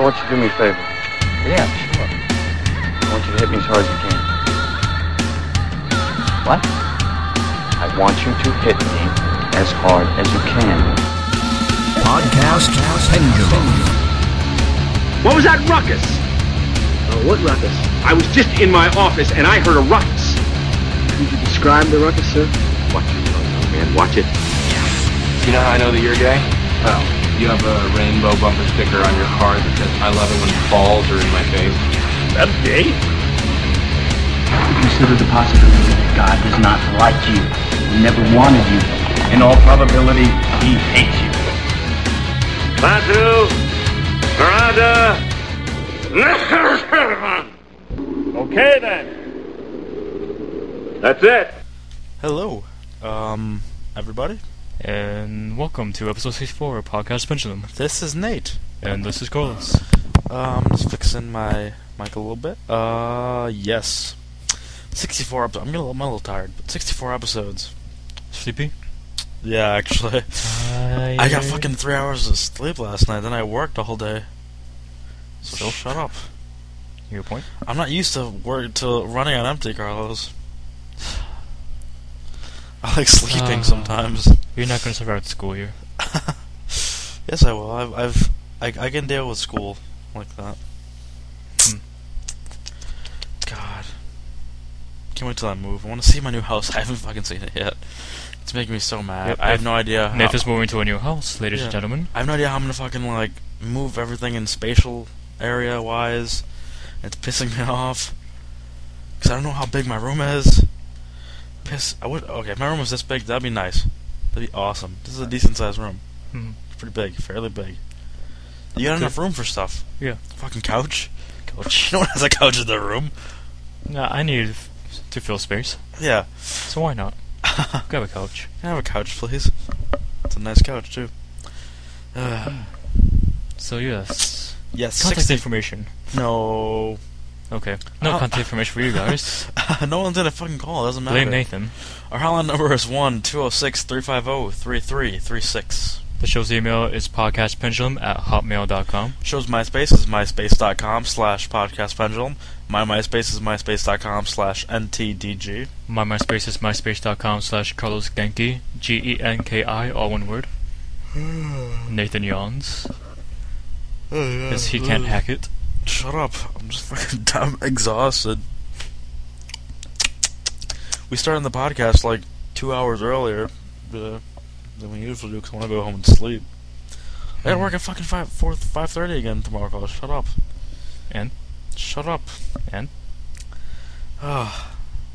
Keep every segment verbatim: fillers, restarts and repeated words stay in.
want you to do me a favor. Yeah, sure. I want you to hit me as hard as you can. What? I want you to hit me as hard as you can. Podcast Pendulum. What was that ruckus? Oh, what ruckus? I was just in my office and I heard a ruckus. Could you describe the ruckus, sir? Watch it, young man. Watch it. You know how I know that you're gay? Well, You have a rainbow bumper sticker on your car that says, I love it when balls are in my face. that's gay. Consider the possibility that God does not like you. He never wanted you. In all probability, he hates you. Batu, Parada. Okay then. That's it. Hello, um, everybody. And welcome to episode sixty-four of Podcast Pendulum. This is Nate. And this is Carlos. Um, just fixing my mic a little bit. Uh, yes. sixty-four episodes. I'm getting a little, I'm a little tired, but sixty-four episodes. Sleepy? Yeah, actually. Tired. I got fucking three hours of sleep last night, then I worked the whole day. So Still? shut up. Your point? I'm not used to work to running on empty, Carlos. I like sleeping Uh, sometimes. You're not going to survive the school year. Yes, I will. I've, I've I, I can deal with school like that. Hmm. God, can't wait till I move. I want to see my new house. I haven't fucking seen it yet. It's making me so mad. Yep, I have Nath- no idea. How, Nathan's moving to a new house, ladies Yeah. and gentlemen. I have no idea how I'm gonna fucking like move everything in spatial area wise. It's pissing me off because I don't know how big my room is. Piss. I would. Okay, if my room was this big, that'd be nice. That'd be awesome. This is a decent sized room. Hmm. It's pretty big, fairly big. You got Good. enough room for stuff. Yeah. Fucking couch. Couch. No one has a couch in their room. Nah, I need f- to fill space. Yeah. So why not? Grab a couch. Can I have a couch, please? It's a nice couch too. Uh, So yes. yes. Contact sixty information. No. Okay. No Uh, contact information for you guys. no one's gonna fucking call. It doesn't matter. Blame Nathan. Our hotline number is one two zero six three five zero three three three six. The show's email is podcastpendulum at hotmail dot com. Show's MySpace is myspace.com slash podcastpendulum. My MySpace is myspace.com slash ntdg. My MySpace is myspace dot com slash Carlos Genki, G E N K I, all one word. Nathan yawns, because he can't hack it. Shut up. I'm just fucking damn exhausted. We started the podcast like two hours earlier uh, than we usually do because I want to go home and sleep. I gotta work at fucking five, four, five thirty again tomorrow, Carlos. Shut up. And? Shut up. And? Ah.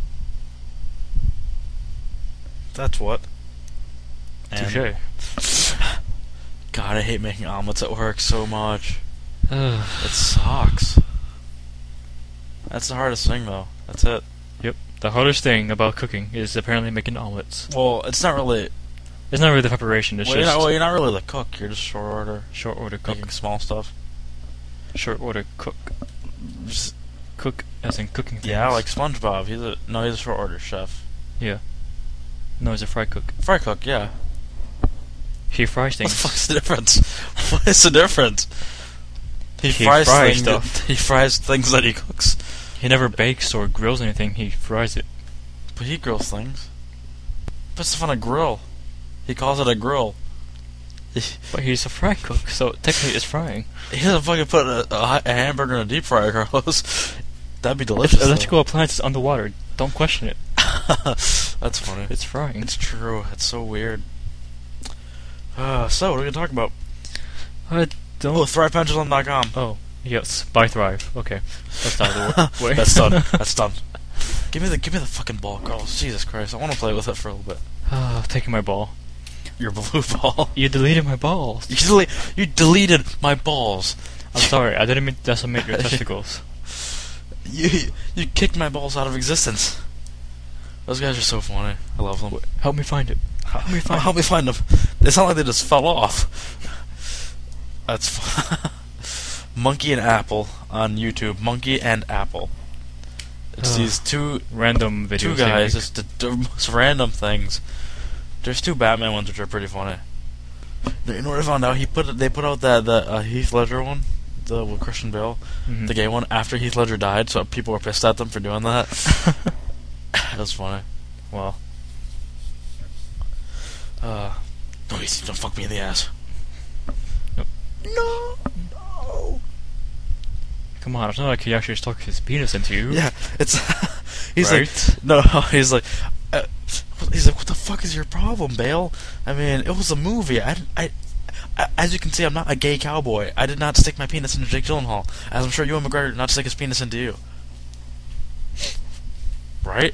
That's what. And- Touche. God, I hate making omelets at work so much. Ugh. It sucks. That's the hardest thing, though. That's it. Yep. The hardest thing about cooking is apparently making omelets. Well, it's not really. It's not really the preparation, it's Well, you're just not, well, you're not really the cook. You're just short order, short order cook. cooking small stuff. Short order cook. Just, Cook as in cooking things. yeah, like SpongeBob. He's a no. He's a short order chef. Yeah. No, he's a fry cook. Fry cook. Yeah. He fries What the things. fuck's the difference? What is the difference? He, He fries, fries things. stuff. That, he fries things that he cooks. He never bakes or grills anything, he fries it. But he grills things. Puts stuff on a grill. He calls it a grill. He, But he's a fry cook, so technically it's frying. he doesn't fucking put a, a, a hamburger in a deep fryer, Carlos. That'd be If delicious. electrical appliance is underwater, don't question it. That's funny. It's frying. It's true. It's so weird. Uh, so, what are we gonna talk about? I don't... Oh, thrive pendulum dot com. Oh, yes, by Thrive. Okay, that's out of the way. That's done. That's done. Give me the give me the fucking ball, Carlos. Jesus Christ, I want to play with it for a little bit. Ah, taking my ball. Your blue ball. You deleted my balls. You, dele- you deleted my balls. I'm sorry, I didn't mean to decimate your testicles. You you kicked my balls out of existence. Those guys are so funny. I love them. Help me find it. Help me find Help me find them. It's not like they just fell off. That's fun. Monkey and Apple on YouTube. Monkey and Apple. It's Ugh. these two Random videos. two they guys, make. just the, the most random things. There's two Batman ones which are pretty funny. You know what I found out? He put they put out that that uh, Heath Ledger one. the with Christian Bale, Mhm. the gay one, after Heath Ledger died, so people were pissed at them for doing that. That was funny. Well, Uh, no, Heath, don't fuck me in the ass. Nope. No, no. come on, it's not like he actually stuck his penis into you. Yeah, it's. He's Right? like, no, he's like, uh, he's like, what the fuck is your problem, Bale? I mean, it was a movie. I, I, I, as you can see, I'm not a gay cowboy. I did not stick my penis into Jake Gyllenhaal, as I'm sure Ewan McGregor did not stick his penis into you. Right?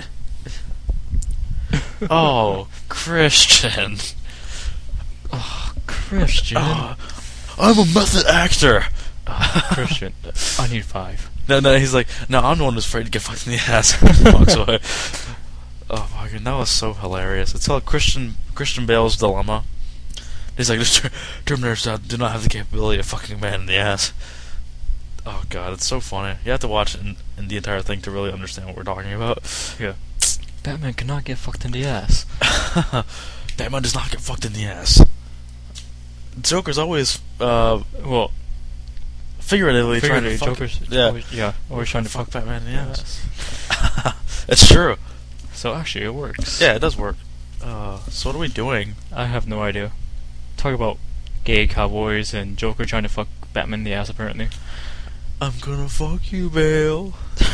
Oh, Christian. Oh, Christian. Oh, I'm a method actor. Oh, Christian. I need five. No, no, he's like, no, I'm the one who's afraid to get fucked in the ass. He walks away. Oh, fucking, that was so hilarious. It's called Christian Christian Bale's dilemma. He's like, "Ter- Terminators uh, do not have the capability of fucking a man in the ass." Oh god, it's so funny. You have to watch it in, in the entire thing to really understand what we're talking about. Yeah. Batman cannot get fucked in the ass. Batman does not get fucked in the ass. Joker's always, uh, Well, figuratively, trying figuratively, to fuck. Joker's yeah, always, yeah, always trying to fuck fuck Batman in the ass. ass. It's true. So actually, it works. Yeah, it does work. Uh, so what are we doing? I have no idea. Talk about gay cowboys and Joker trying to fuck Batman in the ass, apparently. I'm gonna fuck you, Bale.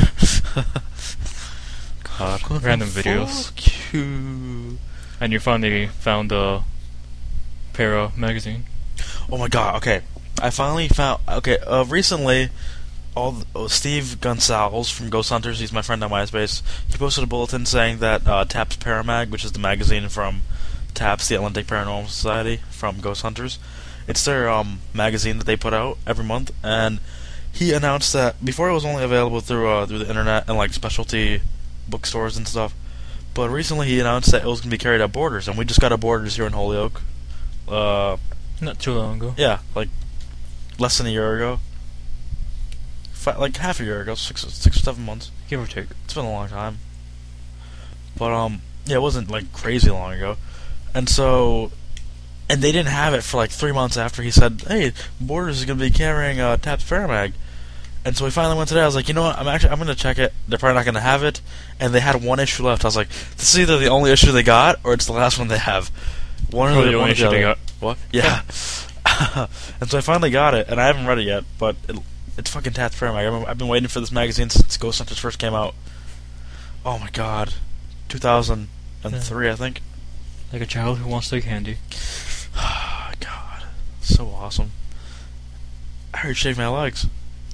God, Gonna random videos. Fuck you. And you finally found the Para magazine. Oh my god, okay. I finally found. Okay, uh, recently, all the, oh, Steve Gonzalez from Ghost Hunters, he's my friend on MySpace, he posted a bulletin saying that uh, TAPS Paramag, which is the magazine from TAPS, the Atlantic Paranormal Society, from Ghost Hunters, it's their um, magazine that they put out every month, and he announced that before it was only available through uh, through the internet and like specialty bookstores and stuff, but recently he announced that it was going to be carried at Borders, and we just got a Borders here in Holyoke. Uh, Not too long ago. yeah, like less than a year ago. Fi- like half a year ago, six, six or seven months. Give or take. It's been a long time. But, um, yeah, it wasn't, like, crazy long ago. And so, and they didn't have it for, like, three months after he said, hey, Borders is going to be carrying uh, TAPS Paramag. And so we finally went today. I was like, you know what, I'm actually, I'm going to check it. They're probably not going to have it. And they had one issue left. I was like, this is either the only issue they got, or it's the last one they have. One or Probably the the one only or the issue they other. got. What? Yeah. And so I finally got it, and I haven't read it yet, but it, it's fucking TAPS Paramag. I've been, I've been waiting for this magazine since Ghost Hunters first came out. Oh my god. two thousand three, I think. Like a child who wants to eat candy. God. So awesome. I already shaved my legs.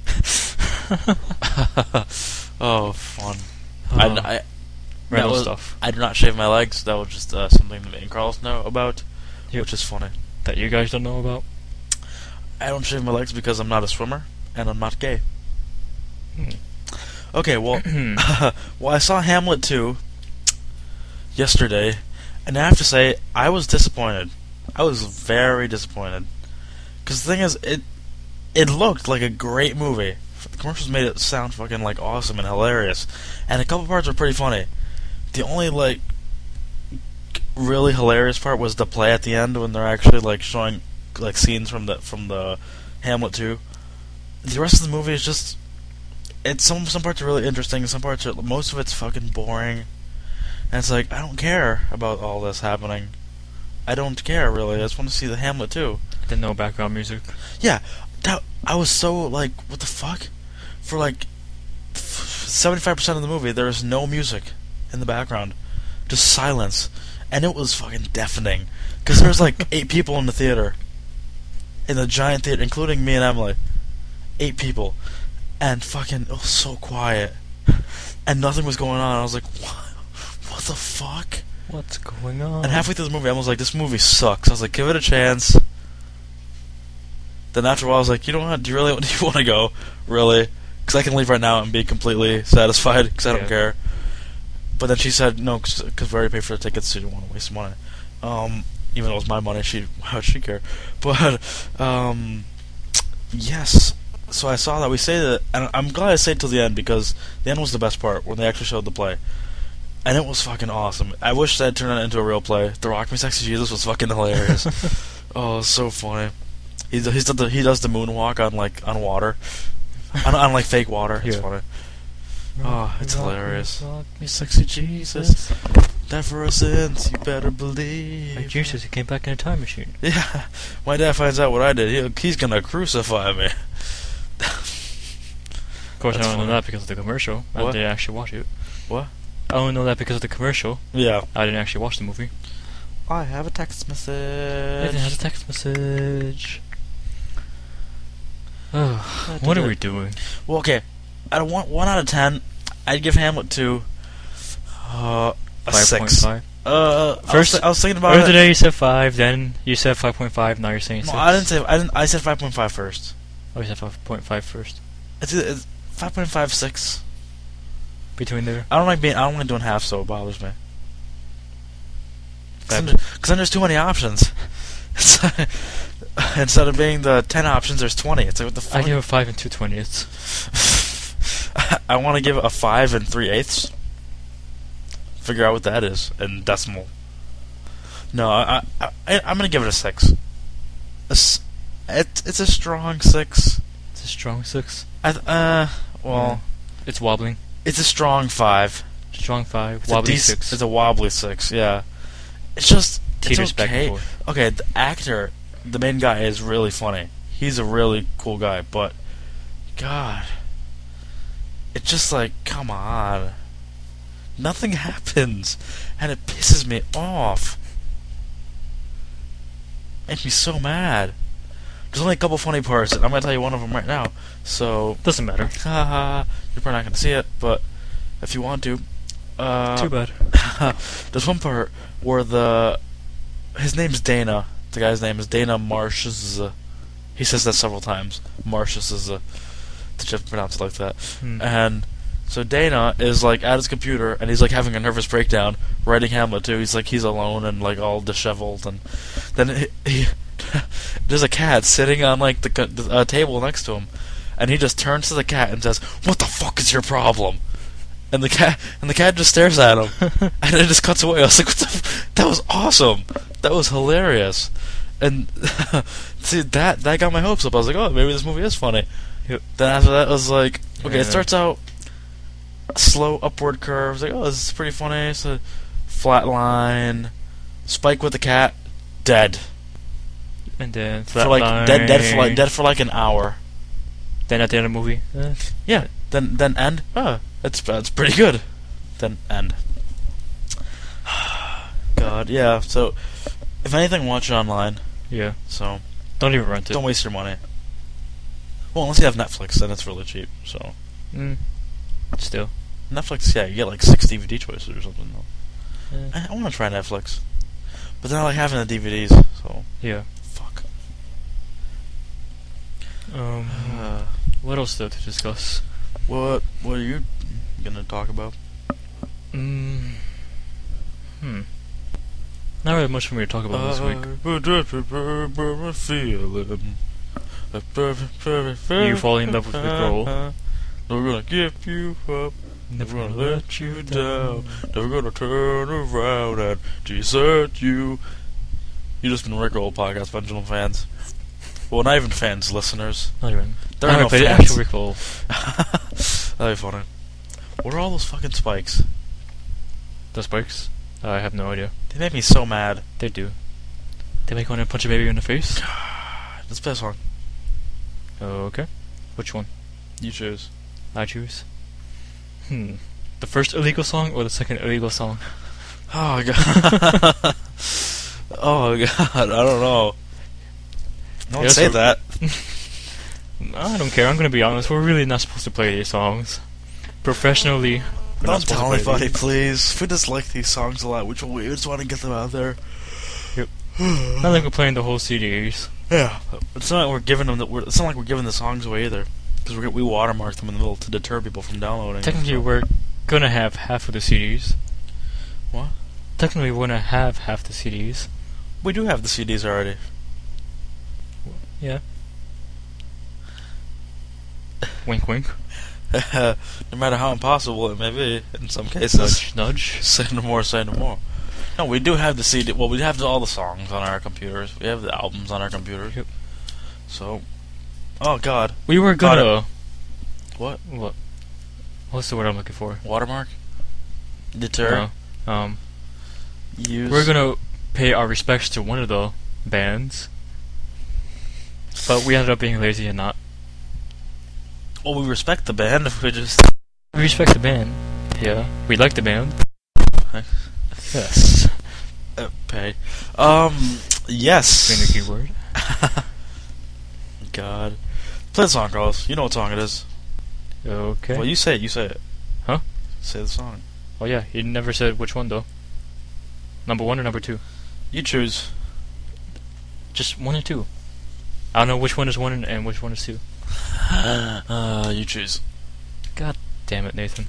Oh, fun. I, Uh, I, Random that was- stuff I do not shave my legs. That was just uh, something that me and Carlos know about, Yep. which is funny. that you guys don't know about. I don't shave my legs because I'm not a swimmer, and I'm not gay. Hmm. Okay, well, well, I saw Hamlet two yesterday, and I have to say, I was disappointed. I was very disappointed. Because the thing is, it it looked like a great movie. The commercials made it sound fucking, like, awesome and hilarious. And a couple parts were pretty funny. The only, like, really hilarious part was the play at the end when they're actually, like, showing, like, scenes from the from the Hamlet two. The rest of the movie is just... It's some some parts are really interesting, some parts are... Most of it's fucking boring. And it's like, I don't care about all this happening. I don't care, really. I just want to see the Hamlet two. Then no background music. Yeah, that, I was so, like, what the fuck? For, like, seventy-five percent of the movie, there's no music in the background. Just silence. And it was fucking deafening. Because there's, like, eight people in the theater. In the giant theater, including me and Emily. Eight people. And fucking, it was so quiet. And nothing was going on. I was like, what? What the fuck? What's going on? And halfway through the movie, I was like, this movie sucks. I was like, give it a chance. Then after a while, I was like, you know what? Do you really do you want to go? Really? Because I can leave right now and be completely satisfied because I don't Yeah. care. But then she said, no, because we already paid for the tickets, so she didn't want to waste money. Um, even though it was my money, she why would she care? But, um, yes. So I saw that. We say that, and I'm glad I stayed till the end because the end was the best part when they actually showed the play. And it was fucking awesome. I wish they'd turned it into a real play. The Rock Me Sexy Jesus was fucking hilarious. Oh, it was so funny. He's he's done the, he does the moonwalk on like on water, on, on like fake water. It's Yeah. funny. Oh, it's Rock me, hilarious. rock me, Sexy Jesus, die for our sins. You better believe. Like Jesus, he came back in a time machine. Yeah, my dad finds out what I did. He, he's gonna crucify me. Of course, That's I don't funny. know that because of the commercial. I What? didn't actually watch it. What? I only know that because of the commercial. Yeah. I didn't actually watch the movie. I have a text message. I didn't have a text message. Oh, what are we doing? Well, okay. Out of one, one out of ten, I'd give Hamlet two. Uh, a five six. point five. Uh, First- I was, I was thinking about Earlier it. today you said five, then you said five point five, now you're saying No, six. I didn't say. I didn't. I said five point five first. Oh, you said five point five first. It's, it's five point five six. Between there. I don't like being. I don't like doing half, so it bothers me. Because Five. then there's too many options. Instead of being the ten options, there's twenty. It's like what the fuck. I give it five and two twentieths. I want to give it a five and three eighths. Figure out what that is in decimal. No, I, I, I I'm gonna give it a six. A s- it, it's a strong six. It's a strong six. I th- uh, well, It's wobbling. it's a strong five. Strong five. It's Wobbly a dec- six. It's a wobbly six. Yeah. It's just Teeters it's back and okay. forth. Okay, the actor, the main guy, is really funny. He's a really cool guy, but God, it's just like, come on, nothing happens, and it pisses me off. Makes me so mad. There's only a couple funny parts, and I'm gonna tell you one of them right now. So, Doesn't matter. haha, you're probably not gonna see it, but if you want to, uh, Too bad. there's one part where the his name's Dana. The guy's name is Dana Marshes. He says that several times. Marshes is a to just pronounce it like that. Hmm. And so Dana is like at his computer and he's like having a nervous breakdown writing Hamlet too. He's like he's alone and like all disheveled, and then he, he there's a cat sitting on like the, co- the uh, table next to him, and he just turns to the cat and says, "What the fuck is your problem?" And the cat and the cat just stares at him, and it just cuts away. I was like, "What the? F-? That was awesome. That was hilarious." And see that that got my hopes up. I was like, "Oh, maybe this movie is funny." Yep. Then after that, I was like, "Okay, Yeah. it starts out slow upward curve." I was like, "Oh, this is pretty funny." So flat line, Spike with the cat, dead And then for like dead dead for like dead for like an hour. Then at the end of the movie, eh, Yeah. Then then end. Oh, that's that's pretty good. Then end. God, yeah. So, if anything, watch it online. yeah. So Don't even rent it. don't waste your money. Well, unless you have Netflix, then it's really cheap. So Mm. Still. Netflix, yeah, you get like six D V D choices or something. Though. Eh, I, I want to try Netflix, but then I like having the D V Ds. So yeah. fuck. Um. Uh, What else though to discuss? what what are you gonna talk about? Mm. Hmm. Not really much for me to talk about this week. You falling in love with Rick Roll. Never gonna give you up. Never gonna let you down. Never gonna turn around and desert you. You just been Rick Roll podcast, Pendulum fans. Well, not even fans, listeners. Not even. There I are no haven't played fans. actual Rick Roll. That'd be funny. What are all those fucking spikes? The spikes? I have no idea. They make me so mad. They do. They make one and punch a baby in the face? Let's play a song. Okay. Which one? You choose. I choose. Hmm. The first illegal song or the second illegal song? Oh god. Oh god. I don't know. No one Yes, say sir. that. I don't care. I'm gonna be honest. We're really not supposed to play these songs. Professionally, we're not Don't supposed tell to play anybody, these. please. We just like these songs a lot. We we just want to get them out there. Not like we're playing the whole C Ds. Yeah. It's not like we're giving them. The, we're, it's not like we're giving the songs away either. Because we we watermark them in the middle to deter people from downloading. Technically, them, so. we're gonna have half of the C Ds. What? Technically, we're gonna have half the C Ds. We do have the C Ds already. Yeah. Wink, wink. No matter how impossible it may be, in some cases. Nudge, nudge. Say no more, say no more. No, we do have the C D. Well, we have all the songs on our computers. We have the albums on our computers. Yep. So, oh god, We were gonna... what? What? What's the word I'm looking for? Watermark? Deter? No. Um, Use? we're gonna pay our respects to one of the bands, but we ended up being lazy and not. Well, we respect the band. If we just We respect the band. Yeah, we like the band. Yes. uh, pay. Um. Yes. Being the key word. God. Play the song, Carlos. You know what song it is. Okay. Well, you say it. You say it. Huh? Say the song. Oh yeah, you never said which one though. Number one or number two? You choose. Just one and two. I don't know which one is one and, and which one is two. uh, you choose. God damn it, Nathan.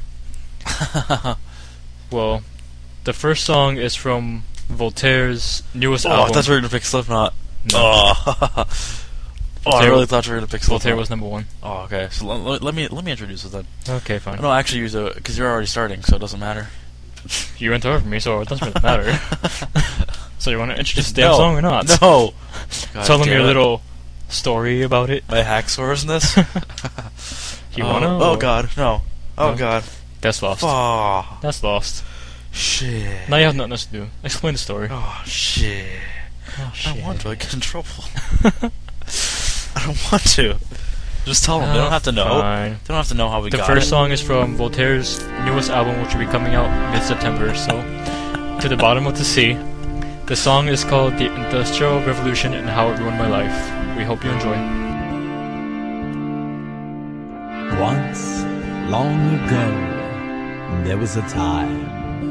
Well, the first song is from Voltaire's newest Oh, album. I thought you were gonna pick Slipknot. No. Oh. Oh, I Voltaire- really thought you were gonna pick Slipknot. Voltaire was number one. Oh, okay. So l- l- let me let me introduce it then. Okay, fine. No, actually, use it because you're already starting, so it doesn't matter. You went over me, so it doesn't really matter. So you want to introduce the damn No. song or not? No. God Tell them damn your it. little story about it. My hacksaws in this. You oh, wanna? Oh or- god, no. Oh No? god. That's lost. Oh That's lost. shit. Now you have nothing else to do. Explain the story. Oh shit. Oh, I don't want to. I get in trouble. I don't want to. Just tell them. They don't have to know. Fine. They don't have to know how we The got first it. song is from Voltaire's newest album, which will be coming out mid-September, so To the Bottom of the Sea. The song is called The Industrial Revolution and How It Ruined My Life. We hope you enjoy. Once, long ago, there was a time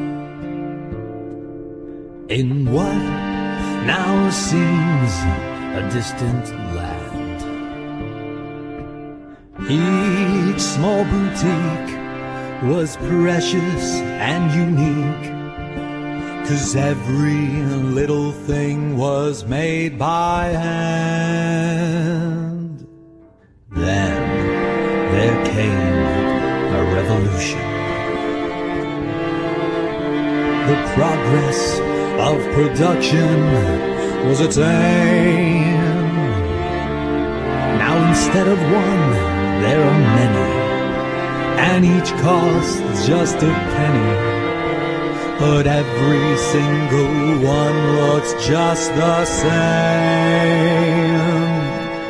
in what now seems a distant land. Each small boutique was precious and unique, 'cause every little thing was made by hand. Then there came a revolution. The progress of production was attained. Now instead of one, there are many, and each costs just a penny. But every single one looks just the same.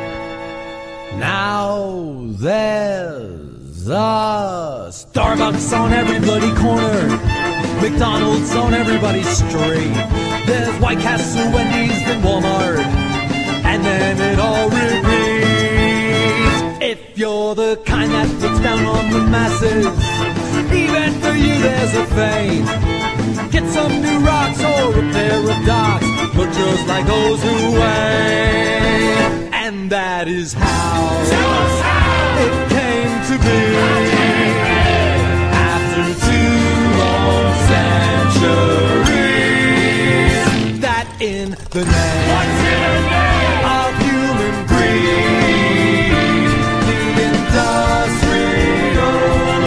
Now there's a Starbucks on every bloody corner, McDonald's on everybody's street. There's White Castle, Wendy's, and Walmart, and then it all repeats. If you're the kind that looks down on the masses, even for you there's a fame. Get some new rocks or a pair of docks, look just like those who wait. And that is how it came to be. After two long centuries, that in the name of human greed, the industrial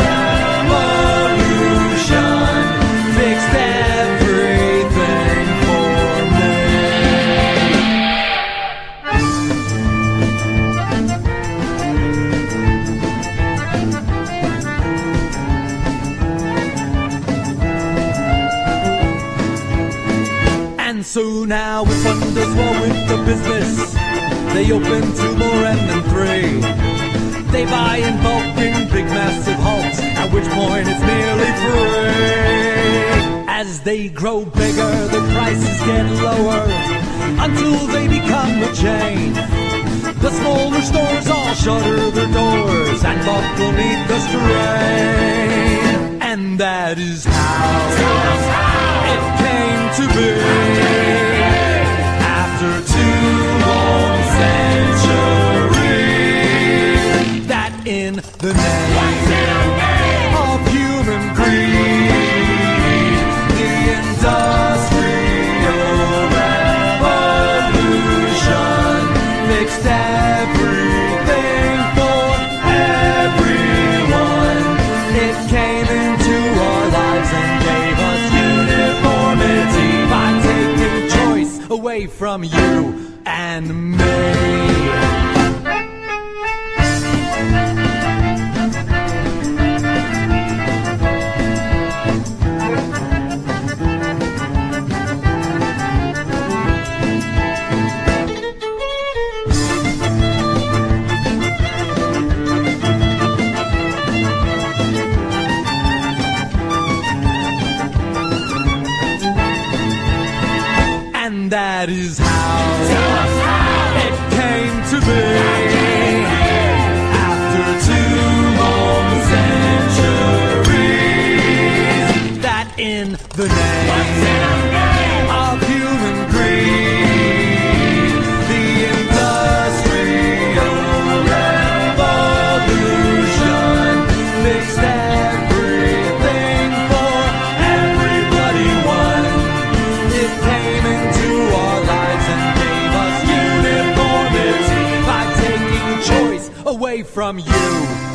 revolution fixed everything for me. And so now with wonders war with the business, they open two more and then three. They buy in bulk in big massive hulks, at which point it's nearly free. As they grow bigger, the prices get lower, until they become a chain. The smaller stores all shutter their doors and buckle neath the strain. And that is how it came to be. After two long centuries, that in the name of human greed, the industrial revolution fixed everything for everyone. It came into our lives and gave us uniformity by taking choice away from you and me.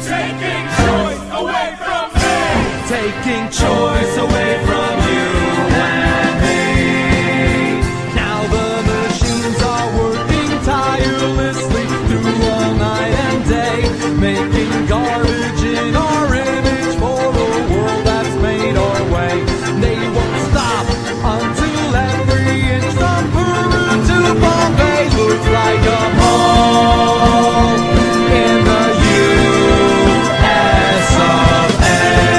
Taking choice away from me. Taking choice away from you and me. Now the machines are working tirelessly through all night and day, making garbage in our image for a world that's made our way. They won't stop until every inch from Peru to Bombay looks like a mall in the U S of A.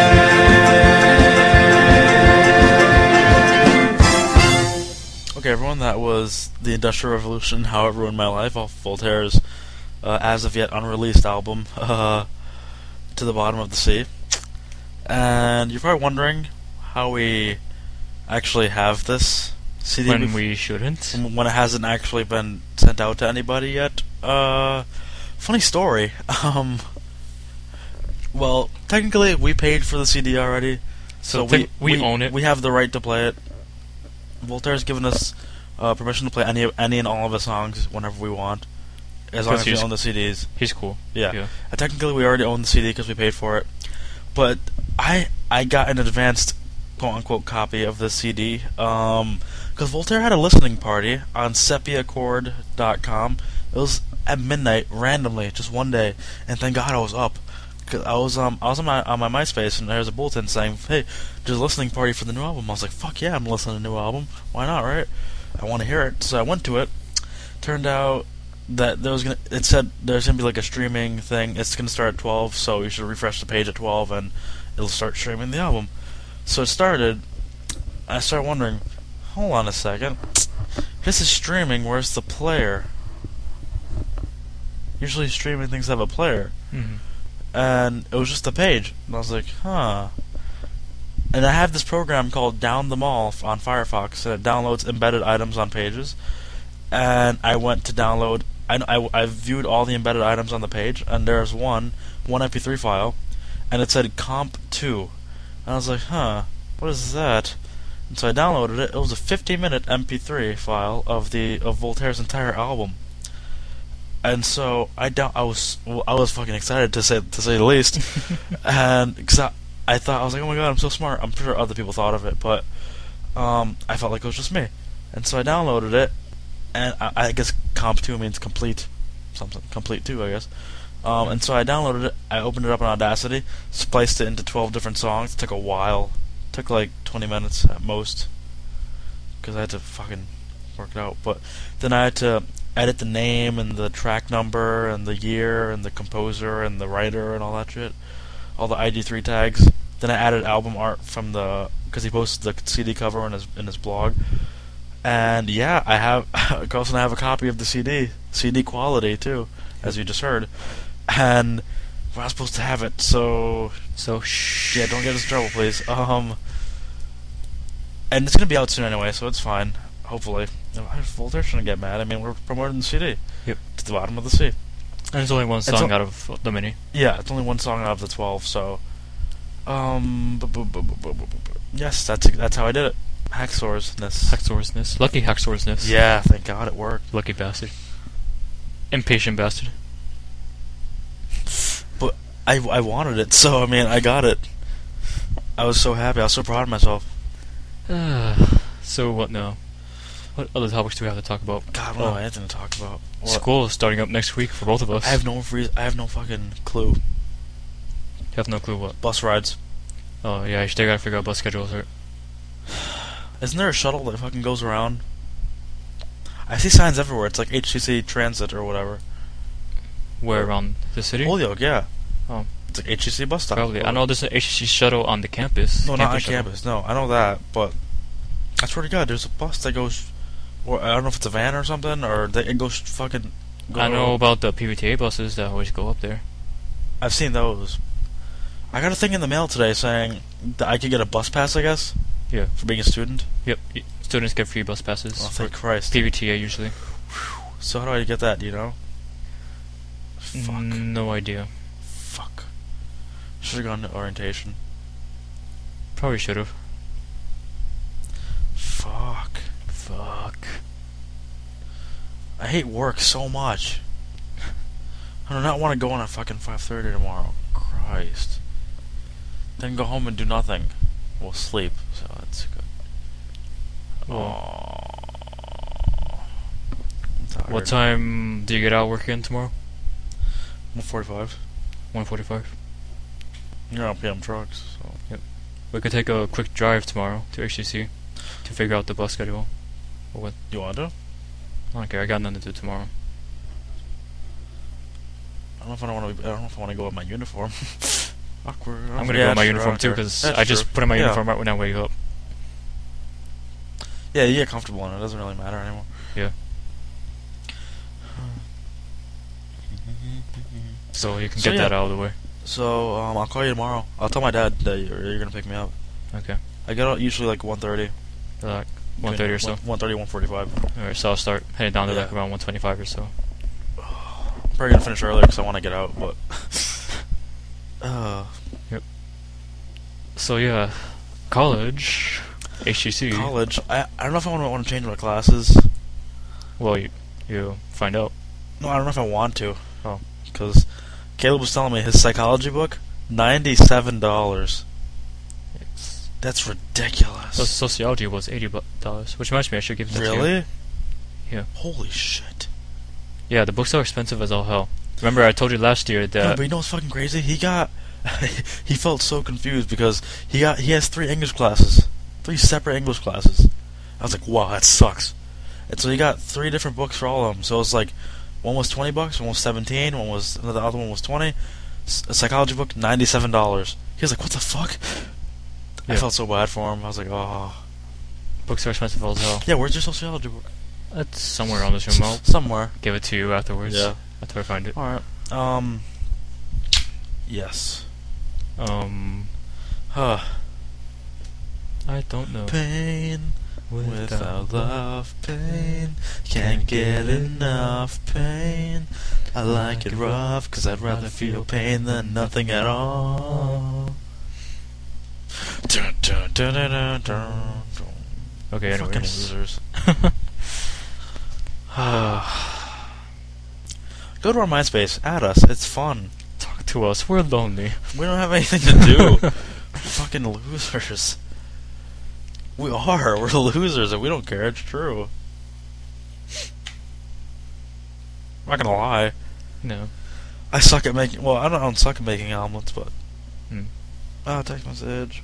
Okay, everyone, that was The Industrial Revolution, How It Ruined My Life, off Voltaire's uh, as of yet unreleased album, uh, To the Bottom of the Sea. And you're probably wondering how we actually have this C D When bef- we shouldn't. when it hasn't actually been sent out to anybody yet. Uh, funny story. Um, well, technically we paid for the C D already, so, So we, tec- we own it. We have the right to play it. Voltaire's given us uh, permission to play any any and all of his songs whenever we want, as long Because as we he's- own the C Ds. He's cool. Yeah. Yeah. Uh, technically, we already own the C D because we paid for it. But I I got an advanced quote unquote copy of the C D um because Voltaire had a listening party on sepia chord dot com. It was at midnight randomly, just one day, and thank God I was up. Cause I was um I was on my on my MySpace and there was a bulletin saying, hey, there's a listening party for the new album. I was like, fuck yeah, I'm listening to the new album. Why not, right? I want to hear it. So I went to it. Turned out that there was gonna it said there's gonna be like a streaming thing. It's gonna start at twelve, so you should refresh the page at twelve and it'll start streaming the album. So it started. I started wondering, hold on a second. This is streaming, where's the player? Usually streaming things have a player. Mm-hmm. And it was just the page. And I was like, huh. And I have this program called Down the Mall f- on Firefox, and it downloads embedded items on pages. And I went to download. I, I, I viewed all the embedded items on the page, and there's one, one M P three file, and it said comp two. And I was like, huh, what is that? And so I downloaded it. It was a fifty minute M P three file of the of Voltaire's entire album. And so I down I was well, I was fucking excited to say to say the least, and because I, I thought I was like, oh my god, I'm so smart. I'm sure other people thought of it, but um, I felt like it was just me. And so I downloaded it, and I, I guess comp two means complete, something complete two, I guess. Um, and so I downloaded it. I opened it up in Audacity, spliced it into twelve different songs. It took a while. It took like twenty minutes at most, because I had to fucking work it out. But then I had to edit the name and the track number and the year and the composer and the writer and all that shit, all the I D three tags. Then I added album art from the because he posted the C D cover in his in his blog. And yeah, I have Carlson. I have a copy of the C D, C D quality too, as you just heard. And we're not supposed to have it, so So shh. yeah, don't get us in trouble, please. Um, and it's gonna be out soon anyway, so it's fine. Hopefully, Voltaire shouldn't get mad. I mean, we're promoting the C D. Yep. To the bottom of the sea. And there's only one It's song o- out of the mini. Yeah, it's only one song out of the twelve, so um, bu- bu- bu- bu- bu- bu- bu- yes, that's that's how I did it. Hacksaws-ness. Hacksaws-ness. Lucky Hacksaws-ness. Yeah, thank God it worked. Lucky bastard. Impatient bastard. But I, I wanted it, so I mean, I got it. I was so happy. I was so proud of myself. So what now? What other topics do we have to talk about? God, what Oh, do I have to talk about? What? School is starting up next week for both of us. I have no free, I have no fucking clue. You have no clue what. Bus rides. Oh yeah, you still gotta figure out bus schedules. Or Isn't there a shuttle that fucking goes around? I see signs everywhere. It's like H T C Transit or whatever. where around the city? Holyoke, yeah. Oh. It's like H T C bus stop. Probably. I know there's an H T C shuttle on the campus. No, not on campus shuttle. campus. No, I know that, but I swear to God, there's a bus that goes. Or I don't know if it's a van or something, or they, it goes fucking. Go, I know about the P V T A buses that always go up there. I've seen those. I got a thing in the mail today saying that I could get a bus pass, I guess. Yeah. For being a student. Yep. y- Students get free bus passes. Oh, for thank Christ. P V T A usually. So how do I get that? Do you know? Fuck. Mm, no idea. Fuck. Should have gone to orientation. Probably should have. Fuck. Fuck. I hate work so much. I do not want to go on at fucking five thirty tomorrow. Christ. Then go home and do nothing. We'll sleep, so that's good. Well, Oh, I'm tired. what time do you get out working tomorrow? one forty-five. one forty-five. You're on P M trucks, so. Yep. We could take a quick drive tomorrow to H C C to figure out the bus schedule. Or what? You want to? I don't care. I got nothing to do tomorrow. I don't know if I want to. I don't know if I want to go with my uniform. Awkward. I'm gonna Yeah, go in my sure, uniform I too don't care. because That's I just true. put on my Yeah. uniform right when I wake up. Yeah, you get comfortable in it. It doesn't really matter anymore. Yeah. So you can So, get yeah. that out of the way. So um, I'll call you tomorrow. I'll tell my dad that you're, you're gonna pick me up. Okay. I get out usually like one thirty. Like one thirty or so. one thirty, one forty-five. Alright, so I'll start heading down to Yeah. like around one twenty-five or so. I'm probably gonna finish earlier because I want to get out, but. uh, So yeah, college, H C C. college. I I don't know if I want to want to change my classes. Well, you you find out. No, I don't know if I want to. Oh. Because Caleb was telling me his psychology book, ninety-seven dollars. It's, That's ridiculous. so sociology was eighty dollars, which reminds me I should give that to you. Really? Yeah. Holy shit. Yeah, the books are expensive as all hell. Remember I told you last year No, that but you know what's fucking crazy? He got, he felt so confused because he got, he has three English classes, three separate English classes. I was like, wow, that sucks. And so he got three different books for all of them. So it's like, one was twenty bucks, one was seventeen, one was, the other one was twenty. S- a psychology book, ninety-seven dollars. He was like, what the fuck? I Yeah. felt so bad for him. I was like, oh. books are expensive as hell. Yeah, where's your sociology book? It's somewhere on this room. I'll Somewhere. give it to you afterwards. Yeah. After I find it. Alright. Um. Yes. Um, Huh. I don't know. Pain. Without love, pain. Can't get enough pain. I like it rough, cause I'd rather feel pain than nothing at all. Dun, dun, dun, dun, dun, dun, dun. Okay, Fucking anyways. losers. Go to our MySpace, add us, it's fun. Talk to us. We're lonely. We don't have anything to do. We're fucking losers. We are. We're losers, and we don't care. It's true. I'm not gonna lie. No. I suck at making. Well, I don't, I don't suck at making omelets, but. Hmm. Oh, text message.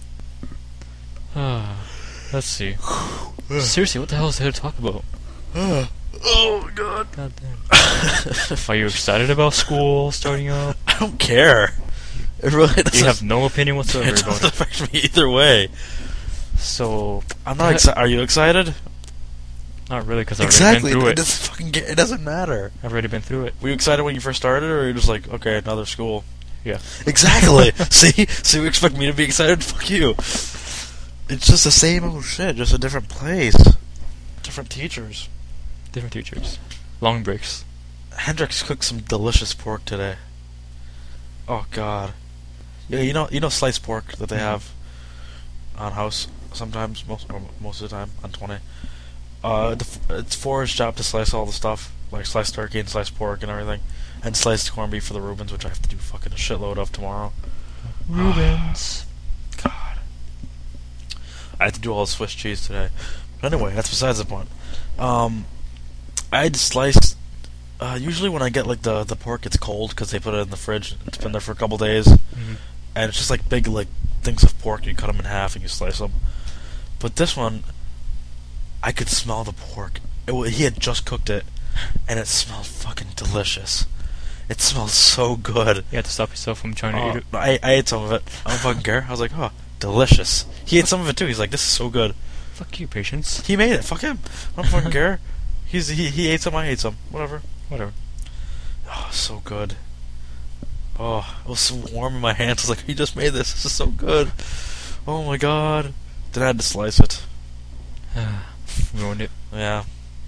Let's see. Seriously, what the hell is there to talk about? Oh my god. God damn. Are you excited about school starting up? I don't care. It really doesn't. You have no opinion whatsoever It about doesn't it. affect me either way. So, I'm not Uh, excited. Are you excited? not really, because I've Exactly. already been through It it. doesn't fucking get. It doesn't matter. I've already been through it. Were you excited when you first started, or were you just like, okay, another school? Yeah. Exactly. See, so you expect me to be excited? Fuck you. It's just the same old shit, just a different place, different teachers. Different teachers. Long breaks. Hendrix cooked some delicious pork today. Oh god. Yeah, you know, you know sliced pork that they have on house sometimes, most or most of the time on twenty. Uh, the, f- it's Forrest's job to slice all the stuff, like sliced turkey and sliced pork and everything, and sliced corned beef for the Reubens, which I have to do fucking a shitload of tomorrow. Reubens. God. I had to do all the Swiss cheese today. But anyway, that's besides the point. Um, I had to slice. Uh, usually when I get like the the pork, it's cold because they put it in the fridge. It's been there for a couple days, Mm-hmm. and it's just like big like things of pork. And you cut them in half and you slice them. But this one, I could smell the pork. It, wa- he had just cooked it, and it smelled fucking delicious. It smells so good. You had to stop yourself from trying to Uh, eat it. I, I ate some of it. I don't fucking care. I was like, oh, delicious. He ate some of it too. He's like, this is so good. Fuck you, Patience. He made it. Fuck him. I don't fucking care. He's he he ate some. I ate some. Whatever. Whatever. Oh, so good. Oh, it was so warm in my hands. I was like, he just made this. This is so good. Oh my god. Then I had to slice it. Ruined it. Yeah.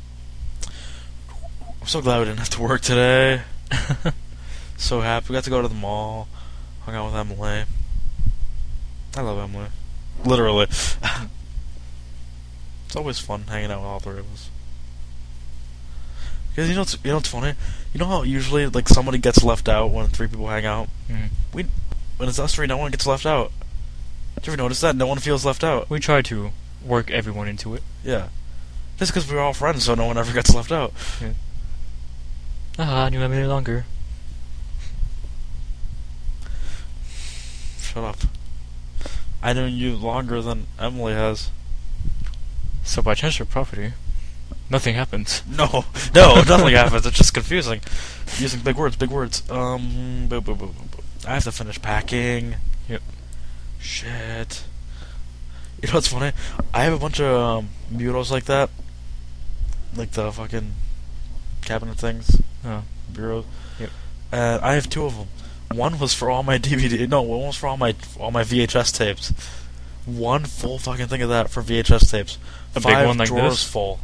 I'm so glad we didn't have to work today. So happy. We got to go to the mall. Hung out with Emily. I love Emily. Literally. It's always fun hanging out with all three of us. Because you know, what's, you know what's funny? You know how usually like somebody gets left out when three people hang out. Mm. We, when it's us three, no one gets left out. Did you ever notice that? No one feels left out. We try to work everyone into it. Yeah. Just because we're all friends, so no one ever gets left out. Yeah. Ah, I knew Emily longer. Shut up. I knew you longer than Emily has. So by transfer of property, nothing happens. No, no, nothing happens. It's just confusing. Using big words, big words. Um, boo, boo, boo, boo, boo. I have to finish packing. Yep. Shit. You know what's funny? I have a bunch of um, bureaus like that. Like the fucking cabinet things. Oh. Bureaus. Yep. And I have two of them. One was for all my D V D. No, one was for all my all my V H S tapes. One full fucking thing of that for V H S tapes. A Five big one like drawers this? full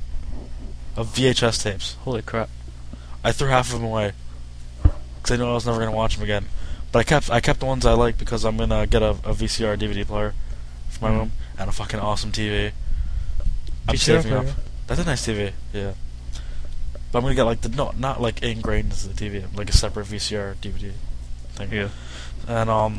of V H S tapes. Holy crap. I threw half of them away because I knew I was never gonna watch them again. But I kept I kept the ones I like because I'm gonna get a, a V C R D V D player for my Mm. room and a fucking awesome T V. I'm V C R saving up. player? That's a nice T V. Yeah. But I'm gonna get like the no not like ingrained into the T V, like a separate V C R D V D thing. Yeah. And um.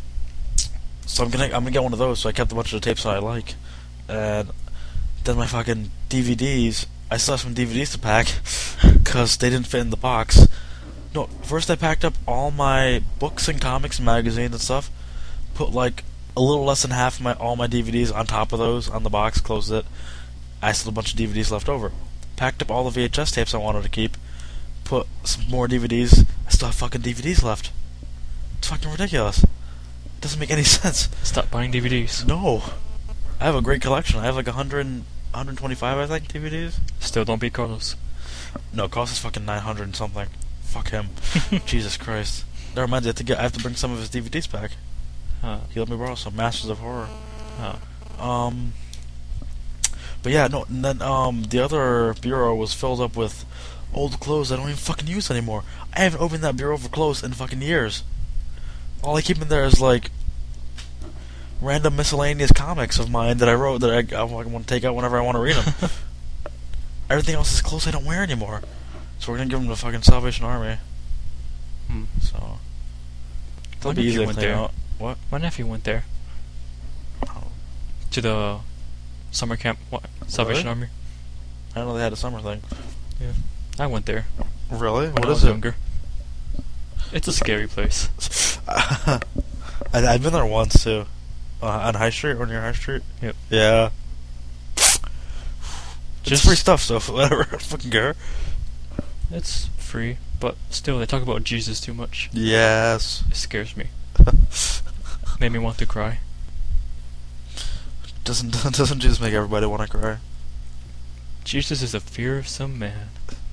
So I'm gonna I'm gonna get one of those. So I kept a bunch of the tapes that I like, and then my fucking D V Ds. I still have some D V Ds to pack because they didn't fit in the box. No, first I packed up all my books and comics and magazines and stuff. Put like a little less than half of my all my D V Ds on top of those on the box. Closed it. I still had a bunch of D V Ds left over. Packed up all the V H S tapes I wanted to keep. Put some more D V Ds. I still have fucking D V Ds left. It's fucking ridiculous. It doesn't make any sense. Stop buying D V Ds. No. I have a great collection. I have like one hundred, one hundred twenty-five, I think, D V Ds. Still don't beat Carlos. No, Carlos is fucking nine hundred and something. Fuck him. Jesus Christ. That reminds me, I have, to get, I have to bring some of his D V Ds back. Huh. He let me borrow some Masters of Horror. Huh. Um, but yeah, no, and then um, the other bureau was filled up with old clothes I don't even fucking use anymore. I haven't opened that bureau for clothes in fucking years. All I keep in there is like random miscellaneous comics of mine that I wrote that I, I want to take out whenever I want to read them. Everything else is clothes I don't wear anymore. So we're gonna give them to fucking Salvation Army. Hmm. So it'll My be nephew easy to went clean there. out. What? My nephew went there. Oh. To the summer camp. What? Salvation Really? Army. I didn't know they had a summer thing. Yeah. I went there. Really? When What I is was it? younger. It's a scary place. I, I've been there once too. Uh, on High Street or near High Street. Yep. Yeah. Just Just- free stuff, so whatever. I don't fucking care. It's free, but still, they talk about Jesus too much. Yes. It scares me. Made me want to cry. Doesn't doesn't Jesus make everybody want to cry? Jesus is a fearsome man.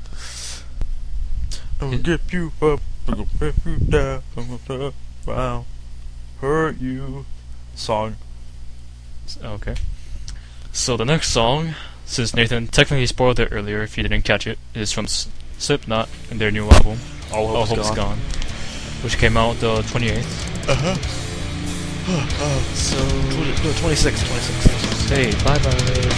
I'm gonna get you up, I'm gonna put you down, I'm gonna wow, hurt you. Song. Okay. So the next song, since Nathan technically spoiled it earlier if you didn't catch it, is from S- Slipknot and their new album, All All Hope's Hope's Gone. Gone, which came out the twenty-eighth. Uh huh. Oh, so no, twenty-six, twenty-six. Hey, bye bye.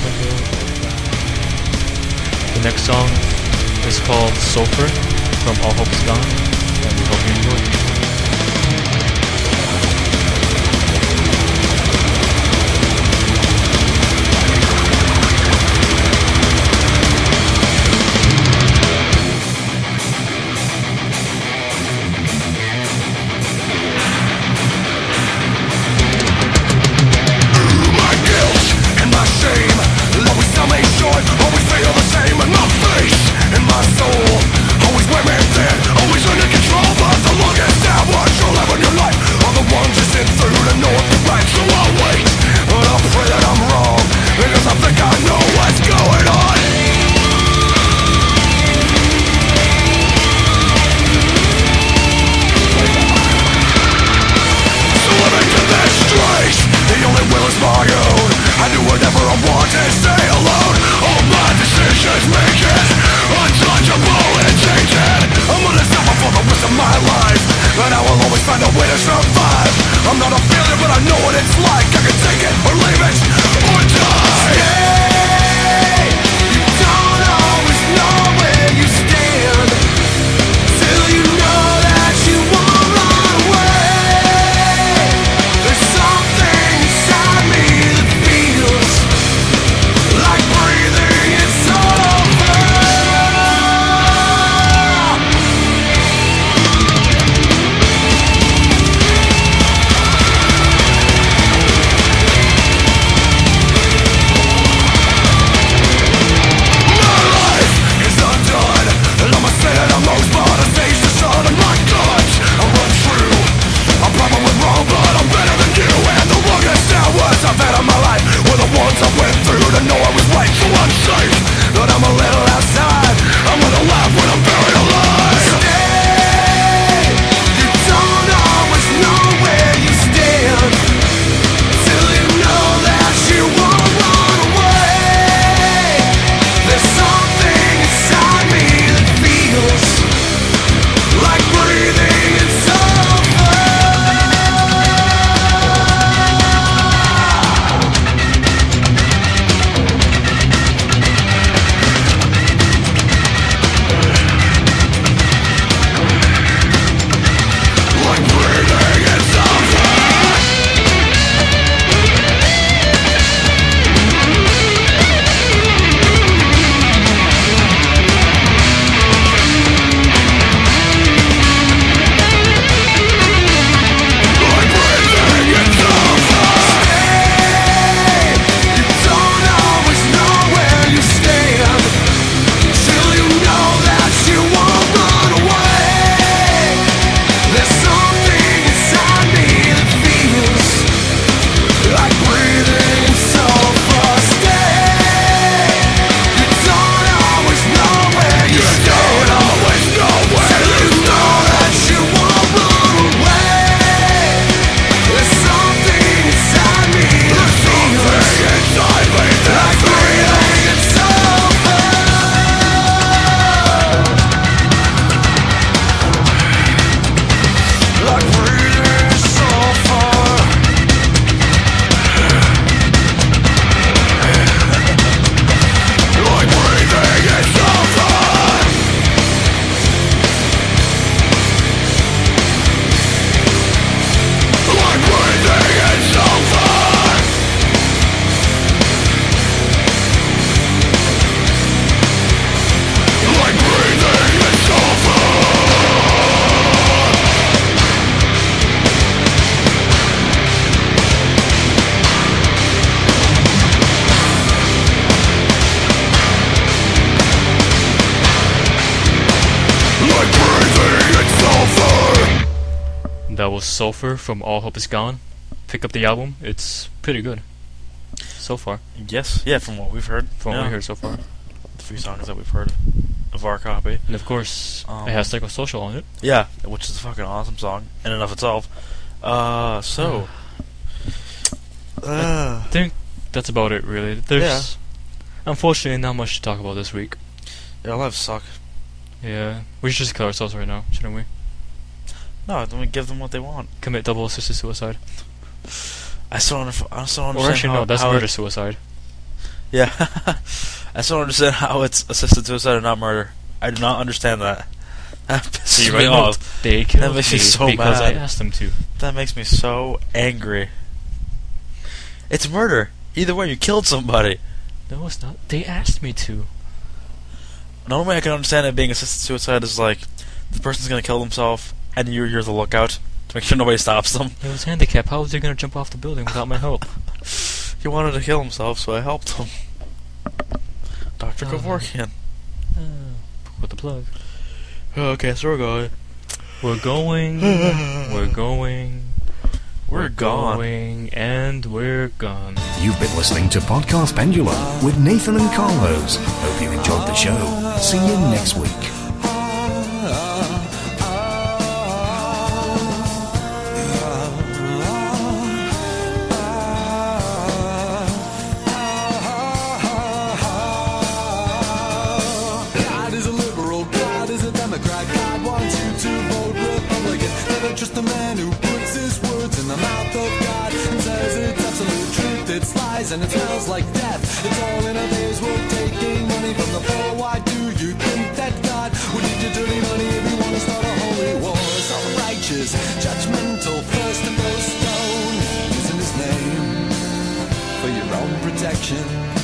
The next song is called Sulfur from All Hope's Gone, and we hope you enjoy it. Always feel the same in my face, in my soul. Always women dead, always under control, but the longest Sulfur from All Hope Is Gone. Pick up the album. It's pretty good. So far. Yes, yeah, from what we've heard. From yeah. what we heard so far. The few songs that we've heard of our copy. And of course, um, it has Psychosocial on it. Yeah, which is a fucking awesome song in and of itself. Uh, so... uh, I think that's about it, really. There's, yeah. unfortunately, not much to talk about this week. Yeah, our lives suck. Yeah, we should just kill ourselves right now, shouldn't we? No, then we give them what they want. Commit double-assisted suicide. I still don't, I still don't understand Or actually, how, no, that's how murder-suicide. Yeah. I still don't understand how it's assisted suicide and not murder. I do not understand that. That pisses See, me right off. now, they killed that makes me me so because mad. I asked them to. That makes me so angry. It's murder. Either way, you killed somebody. No, it's not. They asked me to. The only way I can understand it being assisted suicide is like the person's gonna kill themselves and you're you're the lookout to make sure nobody stops them. He was handicapped. How was he gonna jump off the building without my help? He wanted to kill himself, so I helped him. Doctor Uh, Kevorkian. Uh, what the plug? Okay, so we're going. We're going. we're going. We're, we're gone. going, and we're gone. You've been listening to Podcast Pendulum with Nathan and Carlos. Hope you enjoyed the show. See you next week. God is a liberal, God is a Democrat. God wants you to vote Republican. Never trust a man who puts his words in the mouth of God and says it's absolute truth, it's lies, and it smells like death. It's all in a day's work, taking money from the poor. Why do you think that God would need your dirty money if you want to start a holy war? So righteous, judgmental, first to throw stone, using his name for your own protection.